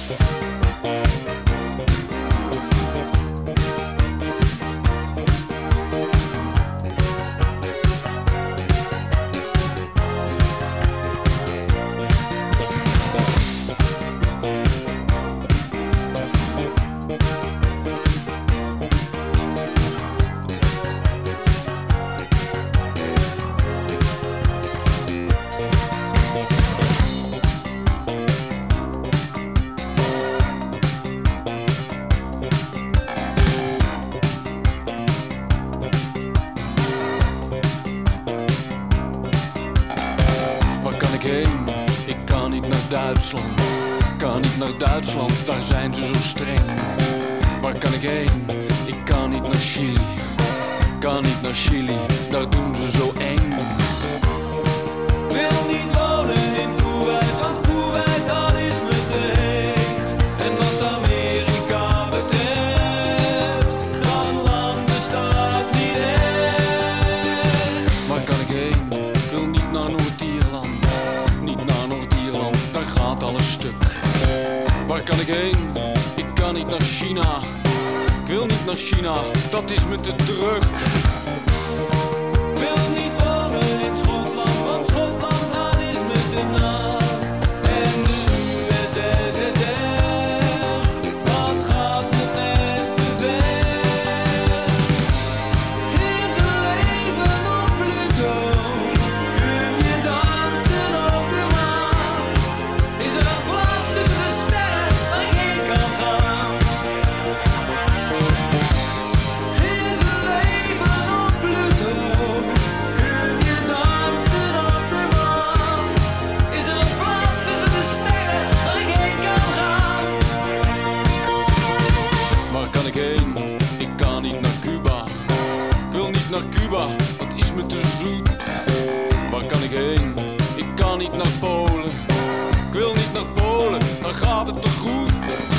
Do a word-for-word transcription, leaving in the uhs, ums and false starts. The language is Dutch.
Ik kan niet naar Duitsland, kan niet naar Duitsland, daar zijn ze zo streng. Waar kan ik heen? Ik kan niet naar Chili, kan niet naar Chili, daar doen ze zo eng. Wil niet wonen in Kuwait, want Kuwait dat is me te heet. En wat Amerika betreft, dat land bestaat niet echt. Waar kan ik heen? Ik wil niet naar Noord-Ierland, niet naar Noord-Ierland, daar gaat alles stuk. Waar kan ik heen? Ik kan niet naar China, ik wil niet naar China, dat is me te druk. Wil niet wonen in Schotland, want Schotland dat is me te nat. En de U S S R, dat gaat me net te ver. Is een leven op Pluto, kun je dansen op de maan. Is er een plaats tussen de sterren waar ik heen kan gaan. Is een leven op Pluto, kun je dansen op de maan. Is er een plaats tussen de sterren waar ik heen kan gaan. Waar kan ik heen? Ik kan niet naar Cuba, ik wil niet naar Cuba, dat is me te zoet. Waar kan ik heen? Ik kan niet naar Polen, ik wil niet naar Polen, daar gaat het te goed.